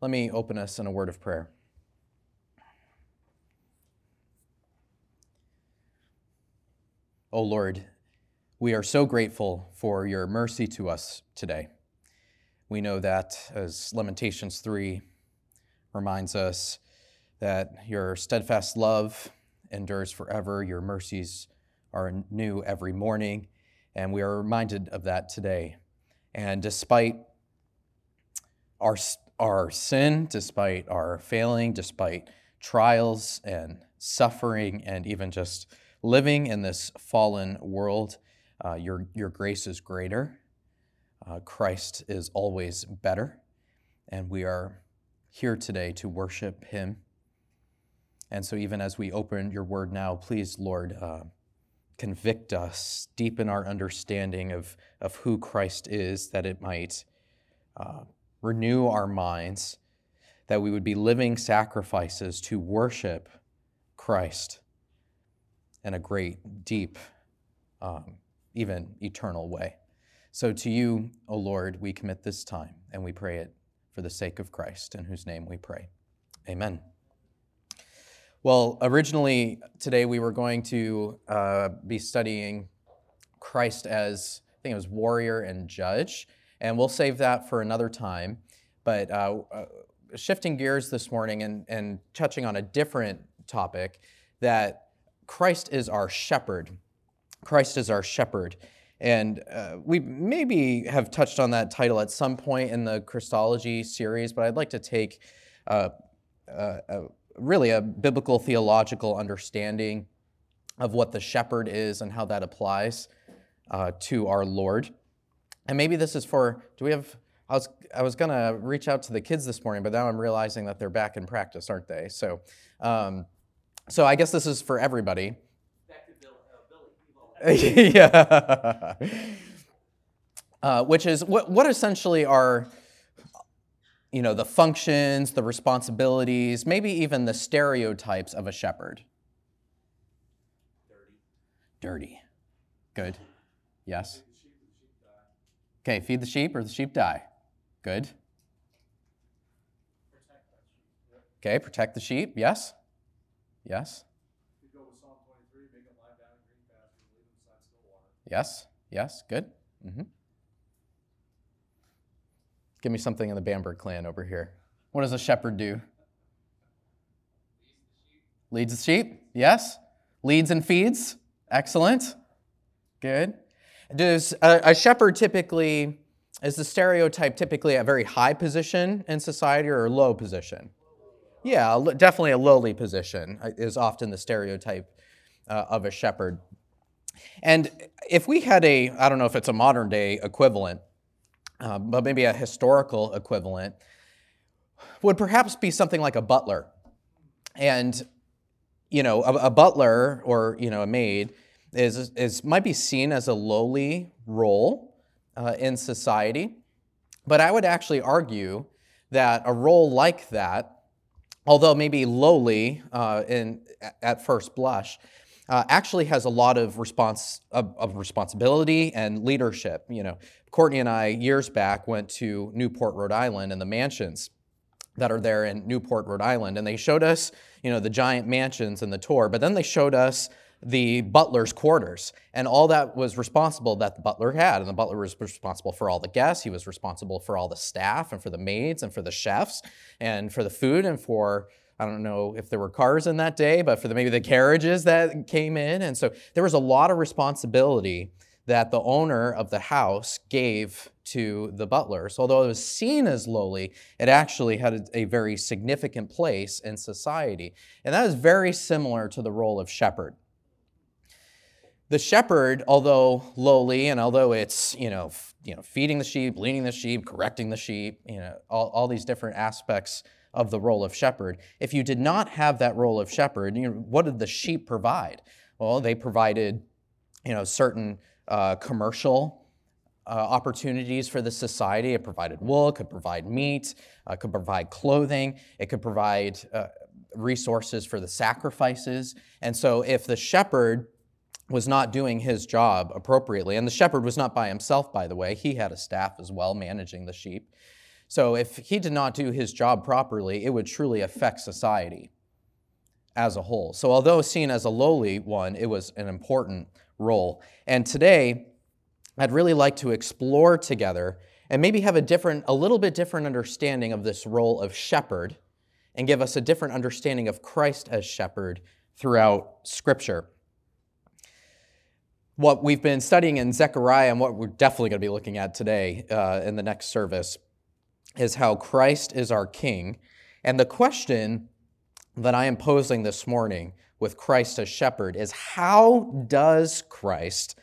Let me open us in a word of prayer. O Lord, we are so grateful for your mercy to us today. We know that, as Lamentations 3 reminds us, that your steadfast love endures forever, your mercies are new every morning, and we are reminded of that today. And despite our sin, despite our failing, despite trials and suffering, and even just living in this fallen world, your grace is greater. Christ is always better, and we are here today to worship him. And so even as we open your word now, please, Lord, convict us, deepen our understanding of who Christ is, that it might renew our minds, that we would be living sacrifices to worship Christ in a great, deep, even eternal way. So to you, O Lord, we commit this time, and we pray it for the sake of Christ, in whose name we pray. Amen. Well, originally today we were going to be studying Christ as, I think it was warrior and judge, and we'll save that for another time. But shifting gears this morning and touching on a different topic, that Christ is our shepherd. Christ is our shepherd. And we maybe have touched on that title at some point in the Christology series, but I'd like to take really a biblical theological understanding of what the shepherd is and how that applies to our Lord. And maybe this is for, I was going to reach out to the kids this morning, but now I'm realizing that they're back in practice, aren't they? So I guess this is for everybody. Yeah. Which is what essentially are, the functions, the responsibilities, maybe even the stereotypes of a shepherd. Dirty. Good. Yes. Okay, feed the sheep or the sheep die. Good. Okay, protect the sheep. Yes. Yes. Yes, good. Mm-hmm. Give me something in the Bamberg clan over here. What does a shepherd do? Leads the sheep, yes. Leads and feeds, excellent. Good. Does a shepherd typically, is the stereotype typically a very high position in society or a low position? Yeah, definitely a lowly position is often the stereotype of a shepherd. And if we had I don't know if it's a modern day equivalent, but maybe a historical equivalent, would perhaps be something like a butler. And, a butler or, a maid might be seen as a lowly role in society. But I would actually argue that a role like that, although maybe lowly at first blush, actually has a lot of responsibility and leadership. Courtney and I, years back, went to Newport, Rhode Island, and the mansions that are there in Newport, Rhode Island, and they showed us, the giant mansions in the tour, but then they showed us the butler's quarters and all that was responsible that the butler had. And the butler was responsible for all the guests. He was responsible for all the staff and for the maids and for the chefs and for the food and for, I don't know if there were cars in that day, but for maybe the carriages that came in. And so there was a lot of responsibility that the owner of the house gave to the butlers. Although it was seen as lowly, it actually had a very significant place in society. And that is very similar to the role of shepherd. The shepherd, although lowly, and although it's, feeding the sheep, leading the sheep, correcting the sheep, all these different aspects of the role of shepherd. If you did not have that role of shepherd, what did the sheep provide? Well, they provided, certain commercial opportunities for the society. It provided wool, it could provide meat, it could provide clothing, it could provide resources for the sacrifices. And so if the shepherd was not doing his job appropriately, and the shepherd was not by himself, by the way, he had a staff as well managing the sheep. So if he did not do his job properly, it would truly affect society as a whole. So although seen as a lowly one, it was an important role. And today, I'd really like to explore together and maybe have a little bit different understanding of this role of shepherd and give us a different understanding of Christ as shepherd throughout Scripture. What we've been studying in Zechariah and what we're definitely going to be looking at today in the next service is how Christ is our King. And the question that I am posing this morning with Christ as shepherd is how does Christ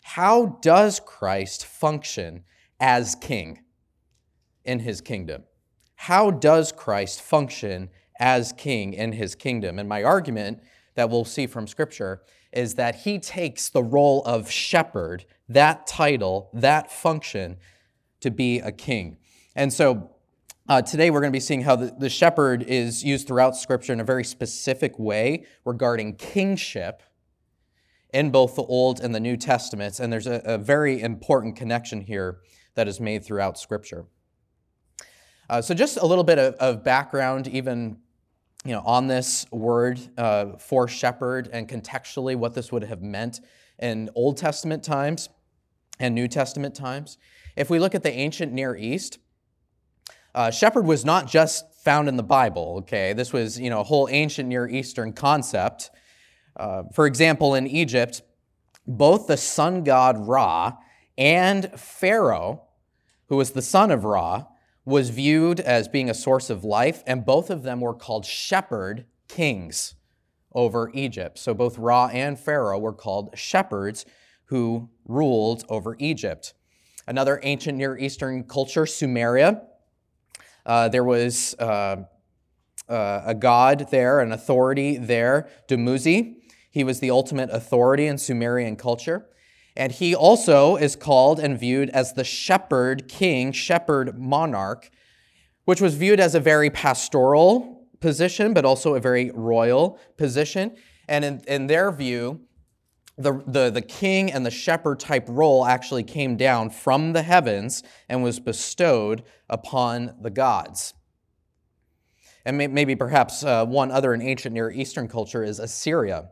function as king in his kingdom? How does Christ function as king in his kingdom? And my argument that we'll see from Scripture is that he takes the role of shepherd, that title, that function, to be a king. And so today we're going to be seeing how the shepherd is used throughout Scripture in a very specific way regarding kingship in both the Old and the New Testaments. And there's a very important connection here that is made throughout Scripture. So just a little bit of background even on this word for shepherd and contextually what this would have meant in Old Testament times and New Testament times. If we look at the ancient Near East, shepherd was not just found in the Bible, okay? This was, a whole ancient Near Eastern concept. For example, in Egypt, both the sun god Ra and Pharaoh, who was the son of Ra, was viewed as being a source of life, and both of them were called shepherd kings over Egypt. So both Ra and Pharaoh were called shepherds who ruled over Egypt. Another ancient Near Eastern culture, Sumeria, there was a god there, an authority there, Dumuzi. He was the ultimate authority in Sumerian culture. And he also is called and viewed as the shepherd king, shepherd monarch, which was viewed as a very pastoral position, but also a very royal position. And in their view, the king and the shepherd type role actually came down from the heavens and was bestowed upon the gods. And maybe perhaps one other in ancient Near Eastern culture is Assyria.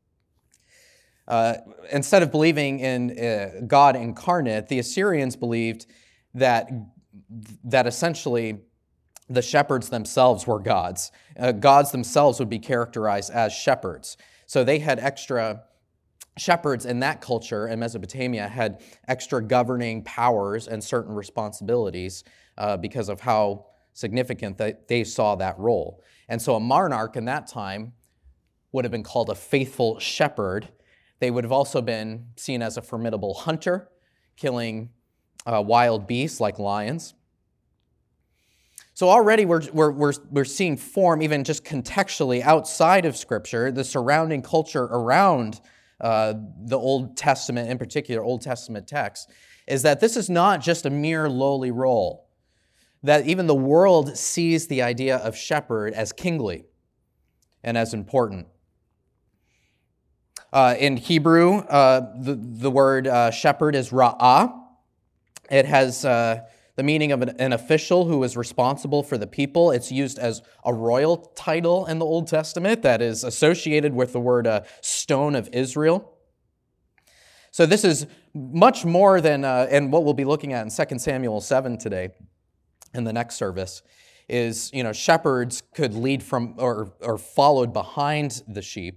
Instead of believing in God incarnate, the Assyrians believed that essentially the shepherds themselves were gods. Gods themselves would be characterized as shepherds. So they had extra shepherds in that culture, in Mesopotamia, had extra governing powers and certain responsibilities because of how significant they saw that role. And so a monarch in that time would have been called a faithful shepherd. They would have also been seen as a formidable hunter, killing wild beasts like lions. So already we're seeing form, even just contextually outside of Scripture, the surrounding culture around the Old Testament, in particular Old Testament texts, is that this is not just a mere lowly role, that even the world sees the idea of shepherd as kingly and as important. In Hebrew, the word shepherd is ra'ah. It has the meaning of an official who is responsible for the people. It's used as a royal title in the Old Testament that is associated with the word stone of Israel. So this is much more than, and what we'll be looking at in 2 Samuel 7 today in the next service, is, shepherds could lead from or followed behind the sheep,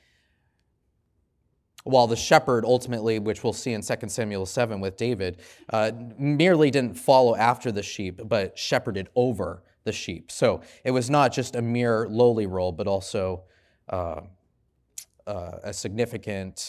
while the shepherd ultimately, which we'll see in 2 Samuel 7 with David, merely didn't follow after the sheep, but shepherded over the sheep. So it was not just a mere lowly role, but also a significant,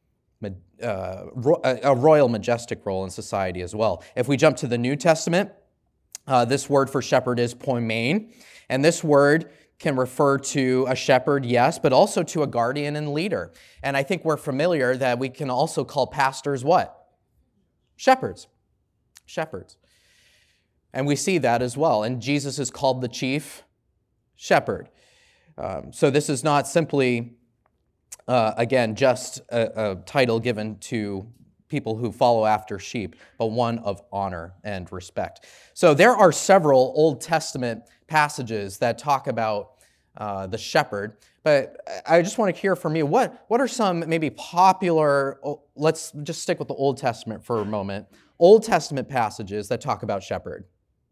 a royal majestic role in society as well. If we jump to the New Testament, this word for shepherd is poimen, and this word can refer to a shepherd, yes, but also to a guardian and leader. And I think we're familiar that we can also call pastors what? Shepherds. Shepherds. And we see that as well. And Jesus is called the chief shepherd. So this is not simply, again, just a title given to people who follow after sheep, but one of honor and respect. So there are several Old Testament passages that talk about the shepherd, but I just want to hear from you, what are some maybe popular, let's just stick with the Old Testament for a moment, Old Testament passages that talk about shepherd?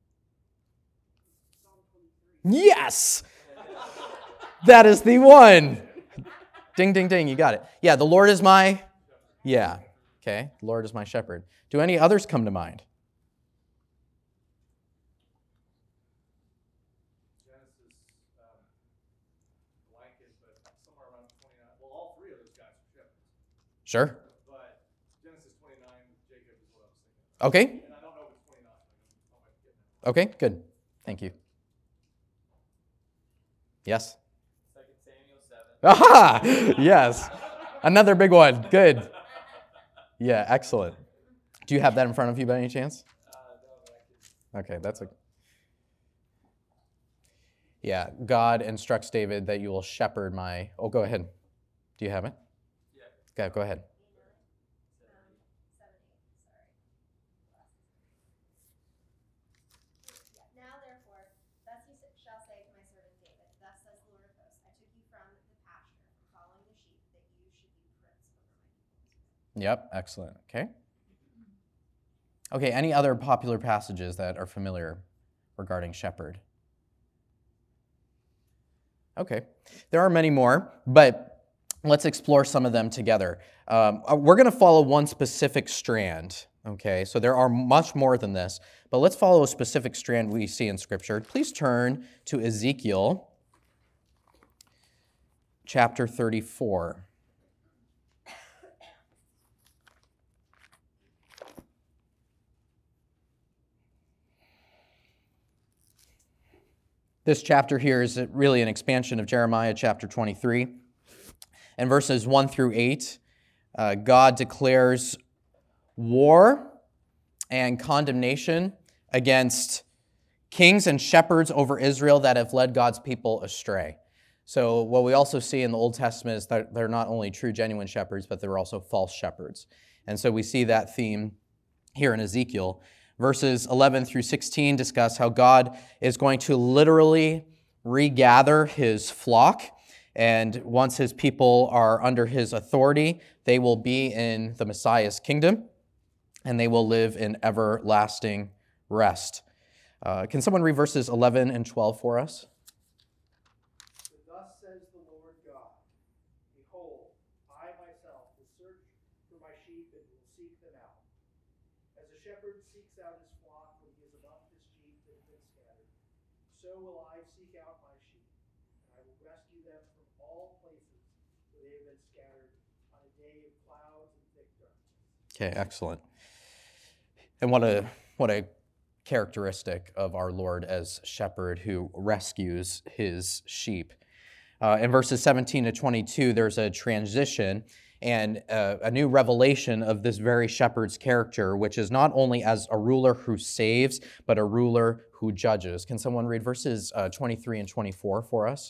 Yes! That is the one. Ding, ding, ding, you got it. Yeah, the Lord is my, yeah, okay, the Lord is my shepherd. Do any others come to mind? Genesis, blanket, but somewhere around 29. Well, all three of those guys are shepherds. Sure. But Genesis 29, Jacob is what I was thinking. Okay, And I don't know if it's 29. I might be getting that. okay, good. Thank you. Yes? 2 Samuel 7. Aha! Yes. Another big one. Good. Yeah, excellent. Do you have that in front of you by any chance? No, but Okay, that's a... Yeah, God instructs David that you will shepherd my... Oh, go ahead. Do you have it? Yeah. Go ahead. Now, therefore, thus you shall say to my servant David, thus says the Lord of hosts, I took you from the pasture, from following the sheep, that you should be prince over my people. Yep, excellent. Okay. Okay, any other popular passages that are familiar regarding shepherd? Okay, there are many more, but let's explore some of them together. We're going to follow one specific strand, okay? So there are much more than this, but let's follow a specific strand we see in Scripture. Please turn to Ezekiel chapter 34. This chapter here is really an expansion of Jeremiah chapter 23. And verses 1 through 8, God declares war and condemnation against kings and shepherds over Israel that have led God's people astray. So what we also see in the Old Testament is that they're not only true, genuine shepherds, but they're also false shepherds. And so we see that theme here in Ezekiel. Verses 11 through 16 discuss how God is going to literally regather his flock. And once his people are under his authority, they will be in the Messiah's kingdom, and they will live in everlasting rest. Can someone read verses 11 and 12 for us? Thus says the Lord God, behold, I myself will search for my sheep and will seek them out. As a shepherd seeks out his flock when he is among his sheep that have been scattered, so will I seek out my sheep, and I will rescue them from all places where they have been scattered on a day of clouds and thick darkness. Okay, excellent. And what a characteristic of our Lord as shepherd who rescues his sheep. In verses 17 to 22, there's a transition and a new revelation of this very shepherd's character, which is not only as a ruler who saves, but a ruler who judges. Can someone read verses 23 and 24 for us?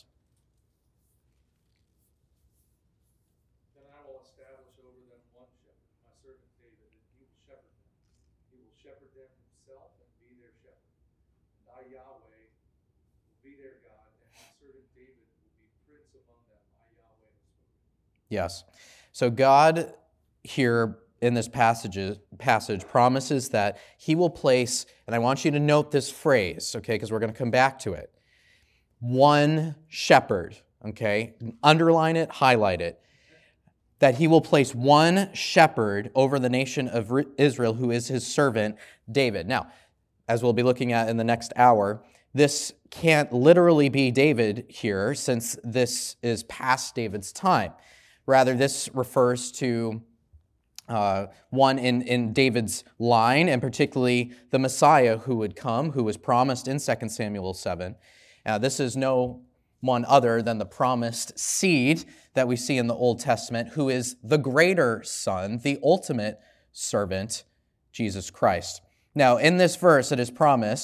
Then I will establish over them one shepherd, my servant David, and he will shepherd them. He will shepherd them himself and be their shepherd. And I, Yahweh, will be their God, and my servant David will be prince among them. I, Yahweh, have spoken. Yes. So God here in this passage promises that he will place, and I want you to note this phrase, okay, because we're going to come back to it. One shepherd, okay? Underline it, highlight it. That he will place one shepherd over the nation of Israel, who is his servant, David. Now, as we'll be looking at in the next hour, this can't literally be David here, since this is past David's time. Rather, this refers to one in David's line, and particularly the Messiah who would come, who was promised in 2 Samuel 7. This is no one other than the promised seed that we see in the Old Testament, who is the greater Son, the ultimate servant, Jesus Christ. Now, in this verse, it is promised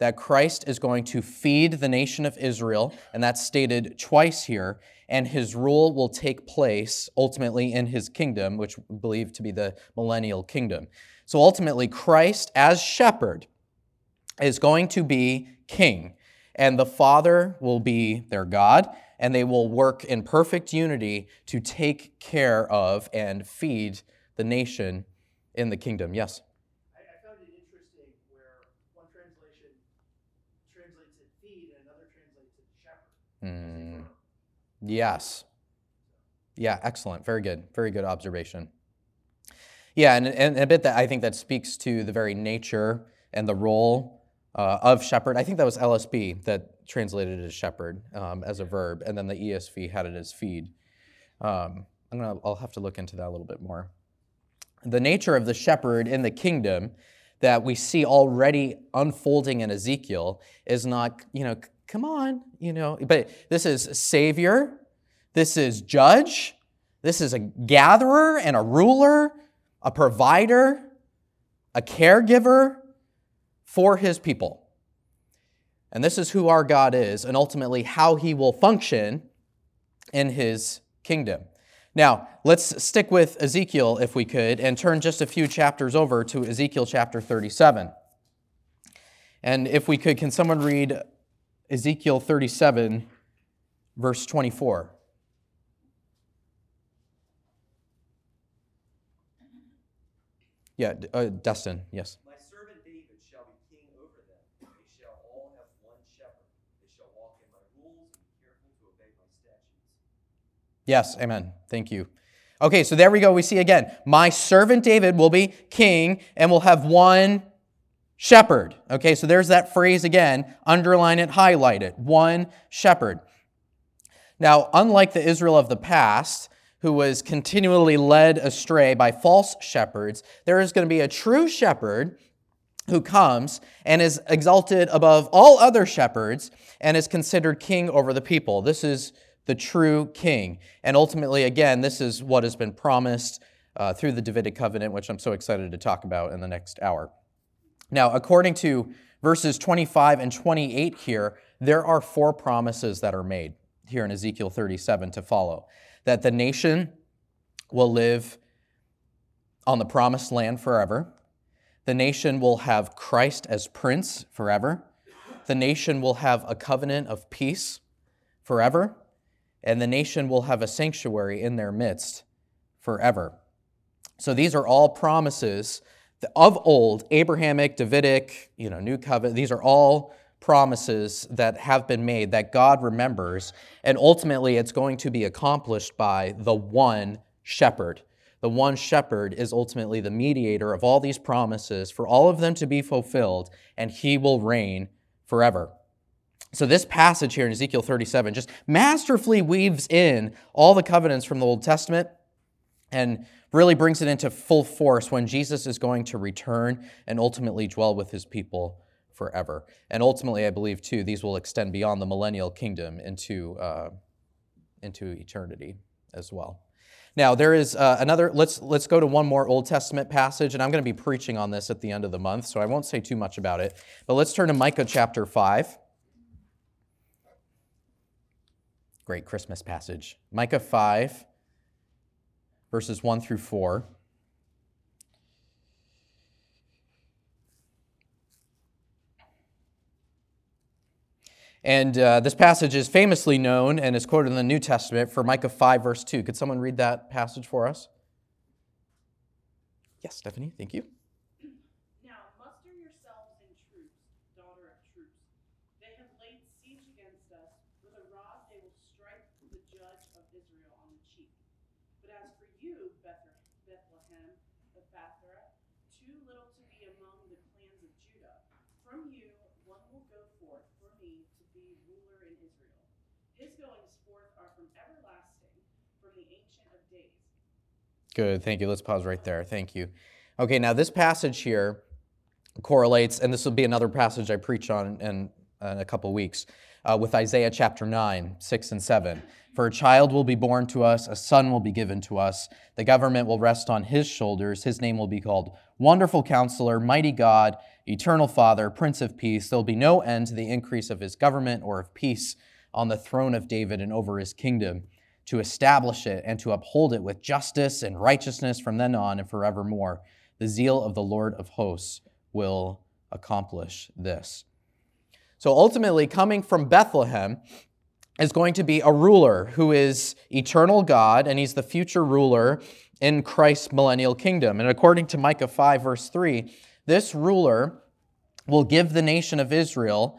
that Christ is going to feed the nation of Israel, and that's stated twice here, and his rule will take place ultimately in his kingdom, which we believe to be the millennial kingdom. So ultimately, Christ as shepherd is going to be king, and the Father will be their God, and they will work in perfect unity to take care of and feed the nation in the kingdom. Yes? I found it interesting where one translation translates it feed and another translates it shepherd. Yes. Yeah, excellent. Very good. Very good observation. Yeah, and a bit that I think that speaks to the very nature and the role of shepherd. I think that was LSB that translated it as shepherd as a verb, and then the ESV had it as feed. I'll have to look into that a little bit more. The nature of the shepherd in the kingdom that we see already unfolding in Ezekiel is not, come on, but this is Savior, this is Judge, this is a gatherer and a ruler, a provider, a caregiver for his people. And this is who our God is, and ultimately how he will function in his kingdom. Now, let's stick with Ezekiel, if we could, and turn just a few chapters over to Ezekiel chapter 37. And if we could, can someone read Ezekiel 37, verse 24? Yeah, Dustin, yes. My servant David shall be king over them. They shall all have one shepherd. They shall walk in my rules and be careful to obey my statutes. Yes, amen. Thank you. Okay, so there we go. We see again, my servant David will be king and will have one shepherd. Okay, so there's that phrase again. Underline it, highlight it. One shepherd. Now, unlike the Israel of the past, who was continually led astray by false shepherds, there is going to be a true shepherd who comes and is exalted above all other shepherds and is considered king over the people. This is the true king. And ultimately, again, this is what has been promised through the Davidic covenant, which I'm so excited to talk about in the next hour. Now, according to verses 25 and 28 here, there are 4 promises that are made here in Ezekiel 37 to follow. That the nation will live on the promised land forever. The nation will have Christ as prince forever. The nation will have a covenant of peace forever. And the nation will have a sanctuary in their midst forever. So these are all promises of old, Abrahamic, Davidic, New Covenant. These are all promises that have been made that God remembers, and ultimately it's going to be accomplished by the one shepherd. The one shepherd is ultimately the mediator of all these promises for all of them to be fulfilled, and he will reign forever. So this passage here in Ezekiel 37 just masterfully weaves in all the covenants from the Old Testament and really brings it into full force when Jesus is going to return and ultimately dwell with his people forever. And ultimately, I believe, too, these will extend beyond the millennial kingdom into eternity as well. Now, there is another, let's go to one more Old Testament passage, and I'm going to be preaching on this at the end of the month, so I won't say too much about it. But let's turn to Micah chapter 5. Great Christmas passage. Micah 5, verses 1 through 4. And this passage is famously known and is quoted in the New Testament for Micah 5, verse 2. Could someone read that passage for us? Yes, Stephanie, thank you. Now muster yourselves in troops, daughter of troops. They have laid siege against us. With a rod they will strike the judge of Israel on the cheek. But as for you, Bethlehem of Ephrathah, too little to be among the clans of Judah, from you one will go forth for me to be ruler in Israel. His goings forth are from everlasting, from the Ancient of Days. Good, thank you. Let's pause right there. Thank you. Okay, now this passage here correlates, and this will be another passage I preach on in a couple weeks, with Isaiah chapter 9, 6 and 7. For a child will be born to us, a son will be given to us. The government will rest on his shoulders. His name will be called Wonderful Counselor, Mighty God, eternal Father, Prince of Peace. There'll be no end to the increase of his government or of peace on the throne of David and over his kingdom, to establish it and to uphold it with justice and righteousness from then on and forevermore. The zeal of the Lord of hosts will accomplish this. So ultimately, coming from Bethlehem is going to be a ruler who is eternal God, and he's the future ruler in Christ's millennial kingdom. And according to Micah 5, verse 3, this ruler will give the nation of Israel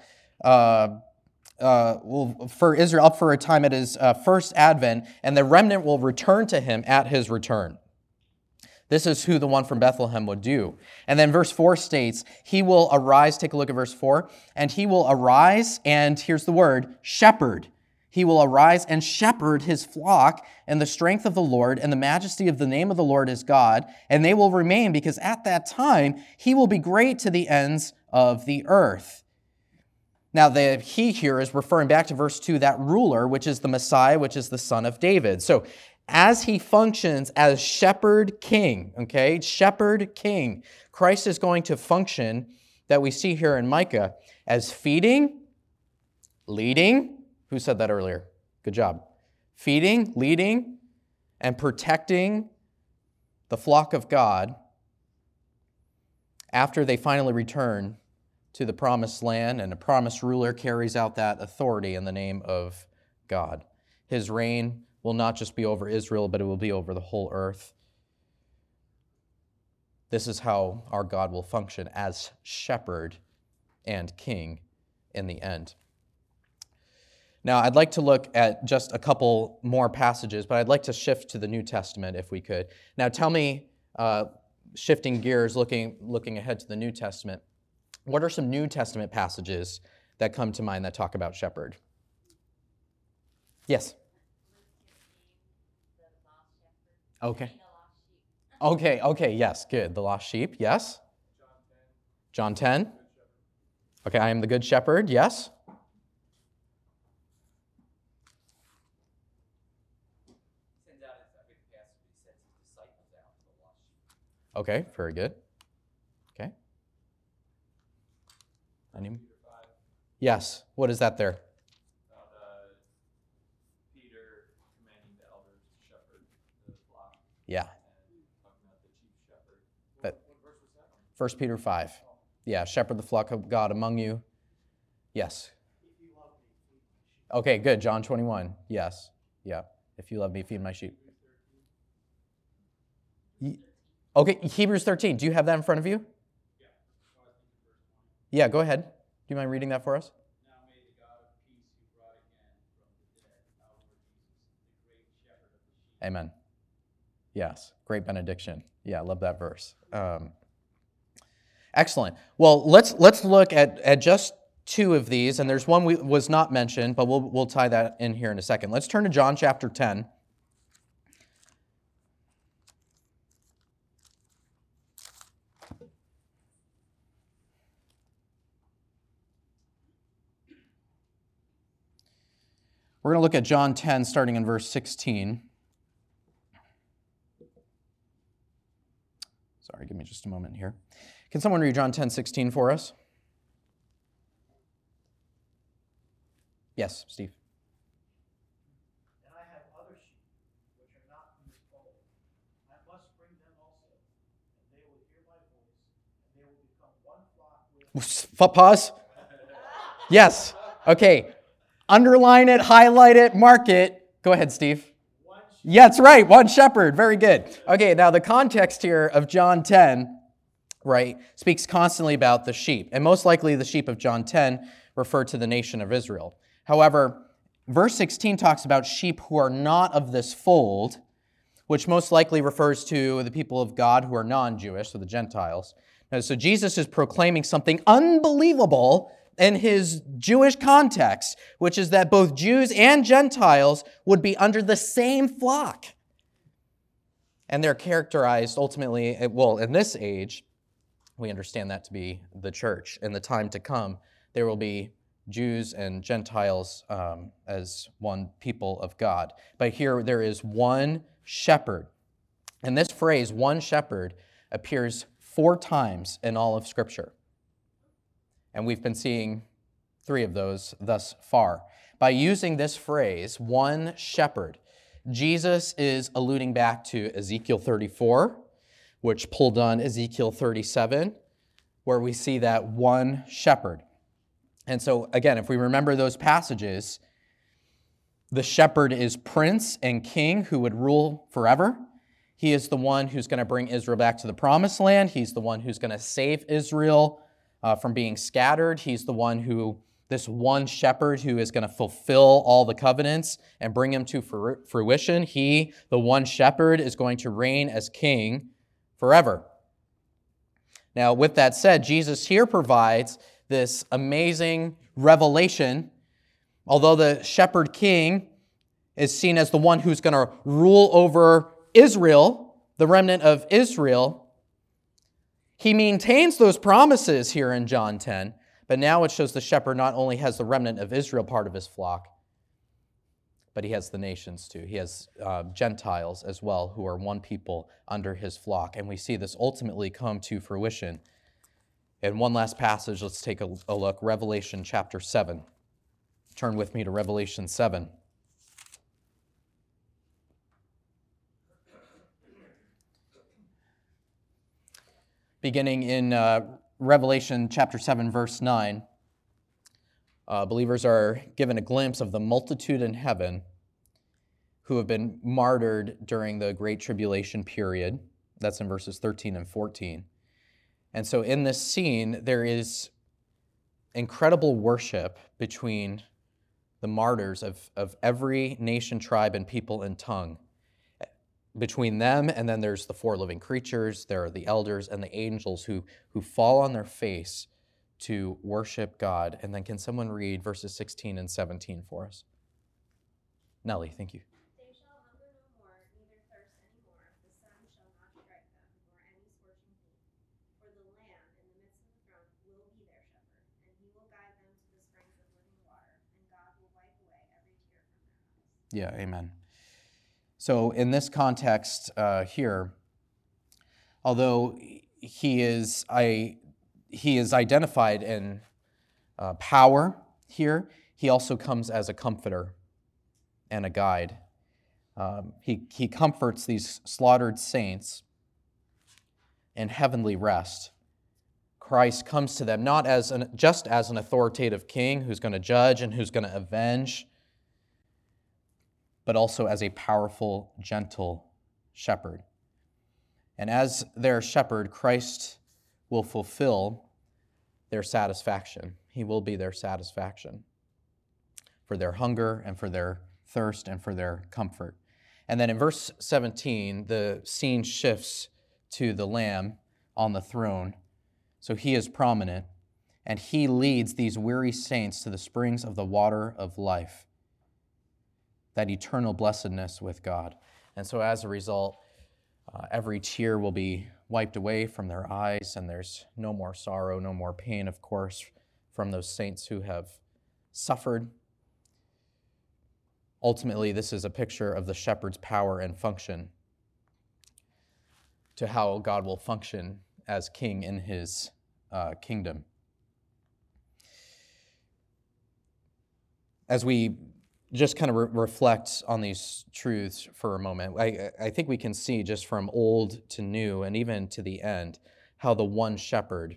for Israel up for a time at his first advent, and the remnant will return to him at his return. This is who the one from Bethlehem would do. And then verse 4 states, he will arise, take a look at verse 4, and he will arise, and here's the word, shepherd. He will arise and shepherd his flock in the strength of the Lord and the majesty of the name of the Lord his God, and they will remain because at that time he will be great to the ends of the earth. Now, the he here is referring back to verse 2, that ruler, which is the Messiah, which is the son of David. So as he functions as shepherd king, okay, shepherd king, Christ is going to function, that we see here in Micah, as feeding, leading. Who said that earlier? Good job. Feeding, leading, and protecting the flock of God after they finally return to the promised land, and a promised ruler carries out that authority in the name of God. His reign will not just be over Israel, but it will be over the whole earth. This is how our God will function as shepherd and king in the end. Now, I'd like to look at just a couple more passages, but I'd like to shift to the New Testament if we could. Now, tell me, shifting gears, looking ahead to the New Testament, what are some New Testament passages that come to mind that talk about shepherd? Yes? Okay. Okay, yes, good. The lost sheep, yes? John 10. Okay, I am the good shepherd, yes? Okay, very good. Okay. Any? Yes. What is that there? Peter commanding the elders to shepherd the flock. Yeah. And talking about the chief shepherd. That- What verse was that? 1 Peter 5. Yeah, shepherd the flock of God among you. Yes. If you love me, feed my sheep. Okay, good. John 21. Yes. Yeah. If you love me, feed my sheep. Okay, Hebrews 13. Do you have that in front of you? Yeah. So I think in verse 20. Yeah, go ahead. Do you mind reading that for us? Now may the God of peace who brought again from the dead our Lord Jesus, the great shepherd of the sheep. Amen. Yes, great benediction. Yeah, I love that verse. Excellent. Well, let's look at just two of these, and there's one was not mentioned, but we'll tie that in here in a second. Let's turn to John chapter 10. We're going to look at John 10, starting in verse 16. Sorry, give me just a moment here. Can someone read John 10:16 for us? Yes, Steve. And I have other sheep, which are not from this fold. I must bring them also, and they will hear my voice, and they will become one flock with Pause. Yes. Okay. Underline it, highlight it, mark it. Go ahead, Steve. one sheep. Yeah, that's right. One shepherd. Very good. Okay, now the context here of John 10, right, speaks constantly about the sheep. And most likely the sheep of John 10 refer to the nation of Israel. However, verse 16 talks about sheep who are not of this fold, which most likely refers to the people of God who are non-Jewish, so the Gentiles. Now, so Jesus is proclaiming something unbelievable in his Jewish context, which is that both Jews and Gentiles would be under the same flock. And they're characterized ultimately, well, in this age, we understand that to be the church. In the time to come, there will be Jews and Gentiles as one people of God. But here there is one shepherd. And this phrase, one shepherd, appears 4 times in all of Scripture. And we've been seeing 3 of those thus far. By using this phrase, one shepherd, Jesus is alluding back to Ezekiel 34, which pulled on Ezekiel 37, where we see that one shepherd. And so, again, if we remember those passages, the shepherd is prince and king who would rule forever. He is the one who's going to bring Israel back to the promised land. He's the one who's going to save Israel from being scattered. He's the one who, this one shepherd who is going to fulfill all the covenants and bring them to fruition. He, the one shepherd, is going to reign as king forever. Now, with that said, Jesus here provides this amazing revelation. Although the shepherd king is seen as the one who's going to rule over Israel, the remnant of Israel, he maintains those promises here in John 10, but now it shows the shepherd not only has the remnant of Israel part of his flock, but he has the nations too. He has Gentiles as well, who are one people under his flock. And we see this ultimately come to fruition. And one last passage, let's take a look, Revelation chapter 7. Turn with me to Revelation 7. Beginning in Revelation chapter 7, verse 9, believers are given a glimpse of the multitude in heaven who have been martyred during the Great Tribulation period. That's in verses 13 and 14. And so in this scene, there is incredible worship between the martyrs of every nation, tribe, and people and tongue. Between them, and then there's the 4 living creatures, there are the elders and the angels who fall on their face to worship God. And then can someone read verses 16 and 17 for us? Nellie, thank you. They shall hunger no more, neither thirst any more. The sun shall not strike them, nor any scorching heat. For the Lamb in the midst of the throne will be their shepherd, and he will guide them to the springs of living water, and God will wipe away every tear from their eyes. Yeah, amen. So in this context here, although he is identified in power here, he also comes as a comforter and a guide. He comforts these slaughtered saints in heavenly rest. Christ comes to them not just as an authoritative king who's going to judge and who's going to avenge, but also as a powerful, gentle shepherd. And as their shepherd, Christ will fulfill their satisfaction. He will be their satisfaction for their hunger and for their thirst and for their comfort. And then in verse 17, the scene shifts to the Lamb on the throne. So he is prominent, and he leads these weary saints to the springs of the water of life, that eternal blessedness with God. And so as a result, every tear will be wiped away from their eyes, and there's no more sorrow, no more pain, of course, from those saints who have suffered. Ultimately, this is a picture of the shepherd's power and function to how God will function as king in his kingdom. As we just kind of reflect on these truths for a moment, I think we can see just from old to new and even to the end how the one shepherd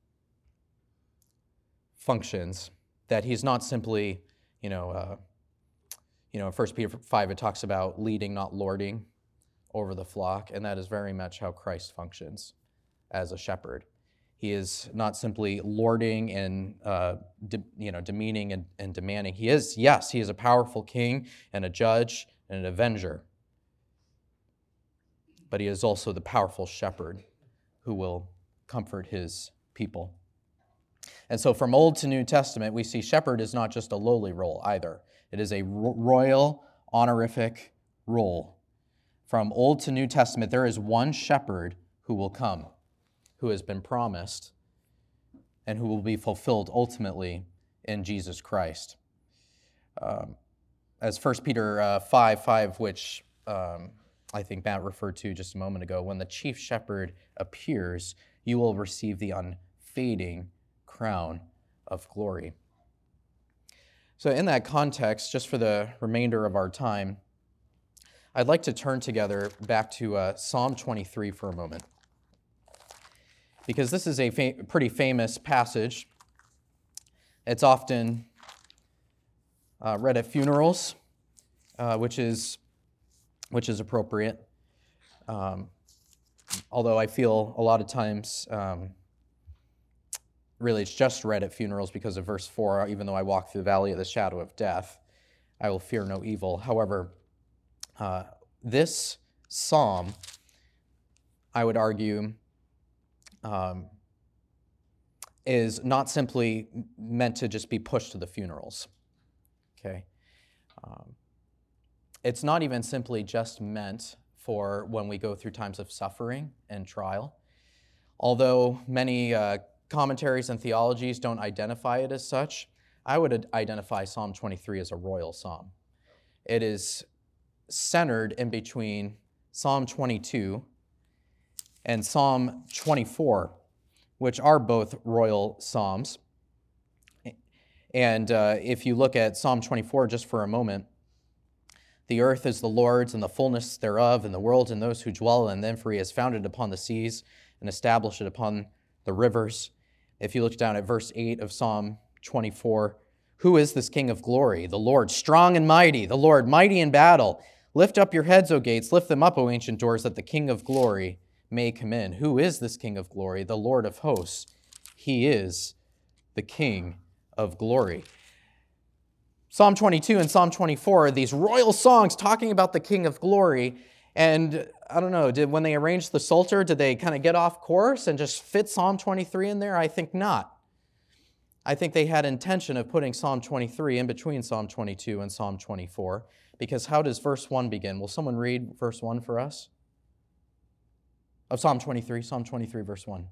functions, that he's not simply, in 1 Peter 5, it talks about leading, not lording over the flock, and that is very much how Christ functions as a shepherd. He is not simply lording and demeaning and demanding. He is a powerful king and a judge and an avenger. But he is also the powerful shepherd who will comfort his people. And so from Old to New Testament, we see shepherd is not just a lowly role either. It is a royal, honorific role. From Old to New Testament, there is one shepherd who will come, who has been promised, and who will be fulfilled ultimately in Jesus Christ. As 1 Peter 5:5, which I think Matt referred to just a moment ago, when the chief shepherd appears, you will receive the unfading crown of glory. So in that context, just for the remainder of our time, I'd like to turn together back to Psalm 23 for a moment, because this is a pretty famous passage. It's often read at funerals, which is appropriate. Although I feel a lot of times, really it's just read at funerals because of verse 4, even though I walk through the valley of the shadow of death, I will fear no evil. However, this psalm, I would argue, is not simply meant to just be pushed to the funerals, okay? It's not even simply just meant for when we go through times of suffering and trial. Although many commentaries and theologies don't identify it as such, I would identify Psalm 23 as a royal psalm. It is centered in between Psalm 22 and Psalm 24, which are both royal psalms. And if you look at Psalm 24 just for a moment, the earth is the Lord's and the fullness thereof, and the world and those who dwell in them, for he has founded upon the seas and established it upon the rivers. If you look down at verse 8 of Psalm 24, who is this King of glory? The Lord, strong and mighty, the Lord, mighty in battle. Lift up your heads, O gates, lift them up, O ancient doors, that the King of glory may come in. Who is this King of glory? The Lord of hosts. He is the King of glory. Psalm 22 and Psalm 24 are these royal songs talking about the King of glory. And I don't know, when they arranged the Psalter, did they kind of get off course and just fit Psalm 23 in there? I think not. I think they had intention of putting Psalm 23 in between Psalm 22 and Psalm 24, because how does verse 1 begin? Will someone read verse 1 for us? Of Psalm 23, verse 1.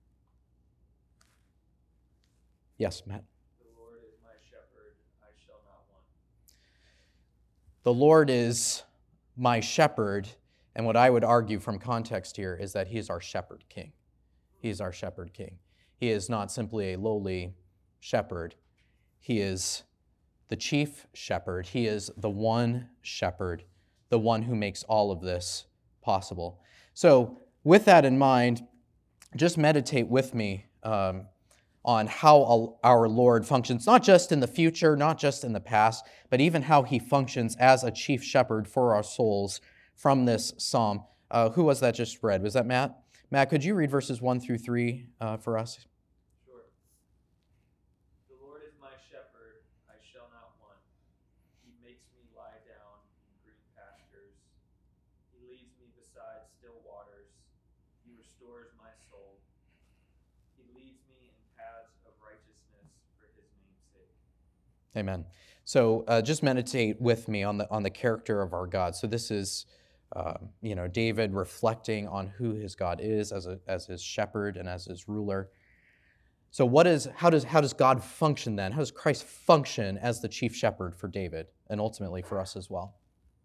Yes, Matt. The Lord is my shepherd, I shall not want. The Lord is my shepherd, and what I would argue from context here is that he is our shepherd king. He is our shepherd king. He is not simply a lowly shepherd. He is the chief shepherd. He is the one shepherd, the one who makes all of this possible. So with that in mind, just meditate with me on how our Lord functions, not just in the future, not just in the past, but even how he functions as a chief shepherd for our souls from this psalm. Who was that just read? Was that Matt? Matt, could you read verses 1 through 3 for us? Sure. The Lord is my shepherd, I shall not want. He makes me lie down in green pastures. He leads me beside still waters. He restores my soul. He leads me in paths of righteousness for his name's sake. Amen. So just meditate with me on the character of our God. So this is, David reflecting on who his God is as his shepherd and as his ruler. So how does God function then? How does Christ function as the chief shepherd for David and ultimately for us as well?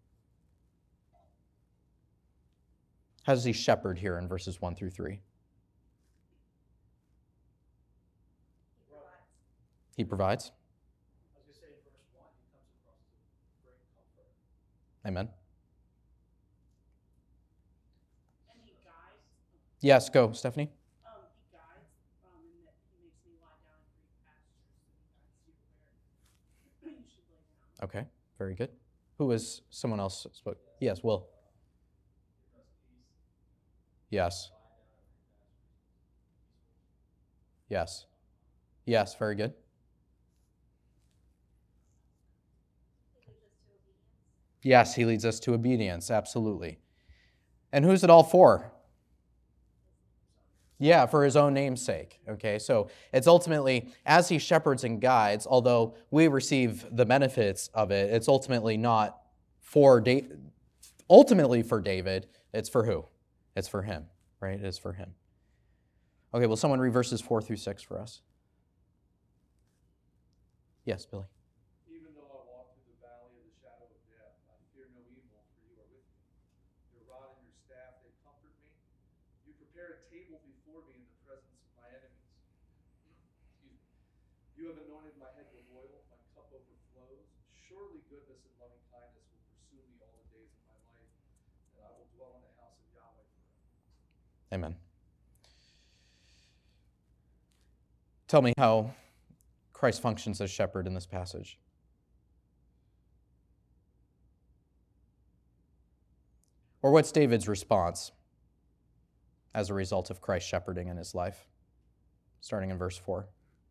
How does he shepherd here in verses 1 through 3? He provides. I was going to say in verse 1, he comes across as a great comfort. Amen. And he guides. Yes, go, Stephanie. He guides, in that he makes me lie down in green pastures, and he guides you where you should lay down. Okay, very good. Who was someone else spoke? Yes, Will. Yes. Yes. Yes, very good. Yes, he leads us to obedience, absolutely. And who's it all for? Yeah, for his own name's sake. Okay, so it's ultimately, as he shepherds and guides, although we receive the benefits of it, it's ultimately not for ultimately for David, it's for who? It's for him, right? It is for him. Okay, will someone read verses 4 through 6 for us? Yes, Billy. Even though I walk through the valley of the shadow of death, I fear no evil, for you are with me. Your rod and your staff, they comfort me. You prepare a table before me in the presence of my enemies. Excuse me. You You have anointed my head with oil, my cup overflows. Surely goodness and loving kindness will pursue me all the days of my life, and I will dwell in the house of Yahweh forever. Amen. Tell me how Christ functions as shepherd in this passage. Or what's David's response as a result of Christ shepherding in his life? Starting in verse 4.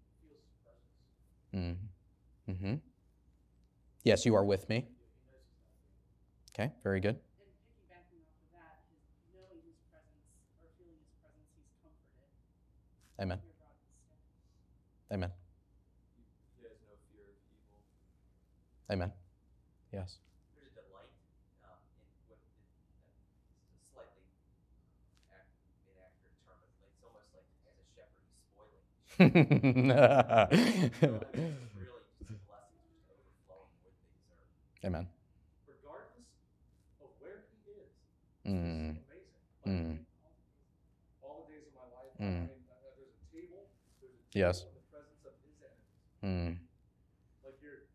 Mm-hmm. Yes, you are with me. Okay, very good. And piggybacking off of that, knowing his presence or feeling his presence, he's comforted. Amen. Your rod and staff. Amen. He has no fear of evil. Amen. Yes. There's a delight in what it's a slightly inaccurate term, but it's almost like as a shepherd, he's spoiling. It's really just a blessing, just overflowing what they deserve. Amen. Regardless of where he is, Mm. it's amazing. Mm. All the days of my life, Mm. I mean, there's a table Yes. in the presence of his enemies. Mm. Like you're,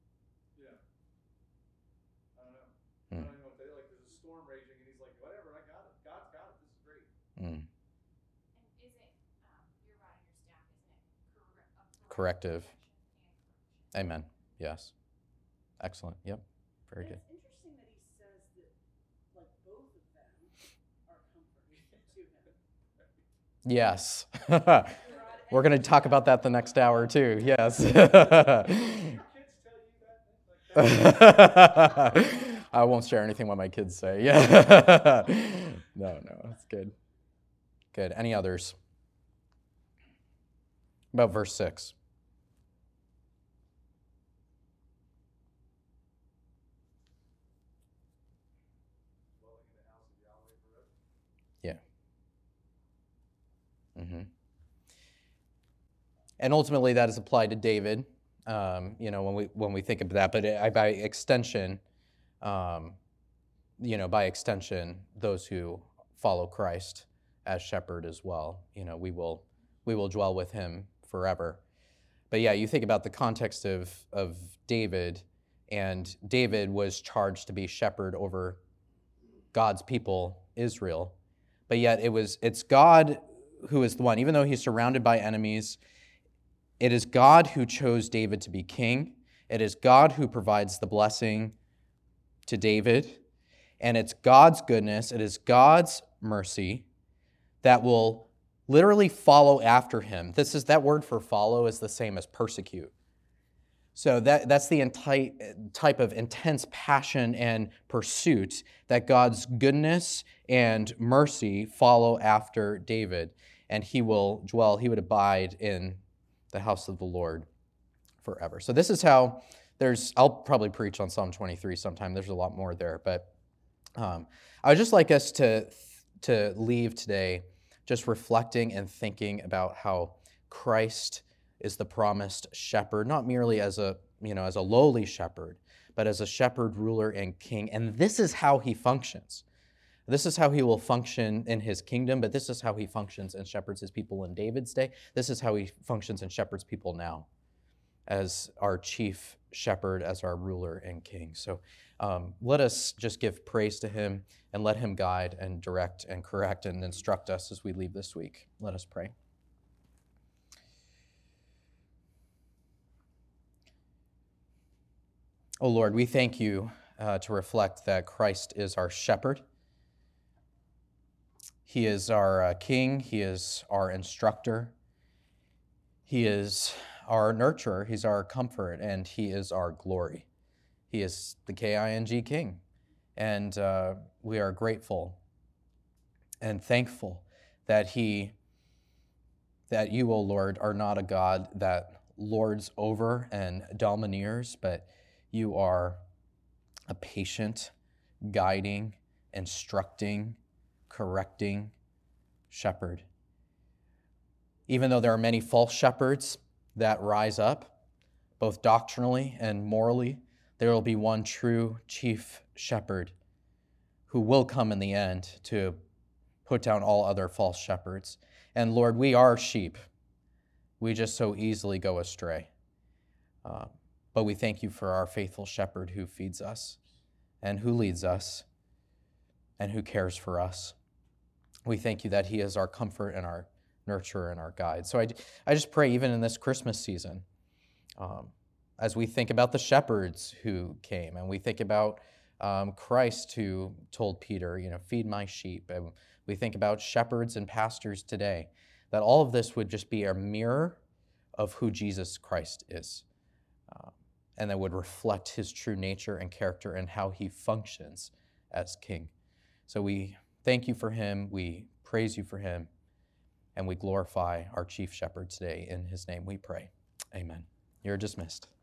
I don't know. I Mm. don't even know what they like. There's a storm raging, and he's like, "Whatever, I got it. God's got it. This is great." Mm. And is it, your rod and your staff, isn't it Corrective. correction and Amen. Yes. Excellent. Yep. Very And good. it's interesting that he says that, like, both of them are comforting to him. Yes. Your rod We're going to talk about that the next hour too. Yes. Your kids tell you that? Like, I won't share anything what my kids say. Yeah. No, it's good. Good. Any others? About verse 6. dwelling in the house of Yahweh forever. Mm-hmm. And ultimately, that is applied to David. When we think of that, but by extension, by extension, those who follow Christ as shepherd as well. We will dwell with him forever. But yeah, you think about the context of David, and David was charged to be shepherd over God's people, Israel. But yet it's God who is the one, even though he's surrounded by enemies, it is God who chose David to be king. It is God who provides the blessing to David. And it's God's goodness, it is God's mercy that will literally follow after him. That word for follow is the same as persecute. So that's the type of intense passion and pursuit that God's goodness and mercy follow after David. And he would abide in the house of the Lord forever. So this is how I'll probably preach on Psalm 23 sometime. There's a lot more there. But I would just like us to leave today just reflecting and thinking about how Christ is the promised shepherd, not merely as a lowly shepherd, but as a shepherd, ruler, and king. And this is how he functions. This is how he will function in his kingdom, but this is how he functions and shepherds his people in David's day. This is how he functions and shepherds people now as our chief shepherd, as our ruler and king. So let us just give praise to him and let him guide and direct and correct and instruct us as we leave this week. Let us pray. Oh Lord, we thank you to reflect that Christ is our shepherd. He is our king. He is our instructor. He is our nurturer. He's our comfort, and he is our glory. He is the King King. And we are grateful and thankful that you, O Lord, are not a God that lords over and domineers, but you are a patient, guiding, instructing, correcting shepherd. Even though there are many false shepherds that rise up, both doctrinally and morally, there will be one true chief shepherd who will come in the end to put down all other false shepherds. And Lord, we are sheep, we just so easily go astray. But we thank you for our faithful shepherd who feeds us and who leads us and who cares for us. We thank you that he is our comfort and our nurturer and our guide. So I just pray, even in this Christmas season, as we think about the shepherds who came, and we think about Christ who told Peter, feed my sheep, and we think about shepherds and pastors today, that all of this would just be a mirror of who Jesus Christ is, and that would reflect his true nature and character and how he functions as king. So we thank you for him, we praise you for him, and we glorify our chief shepherd today. In his name we pray. Amen. You're dismissed.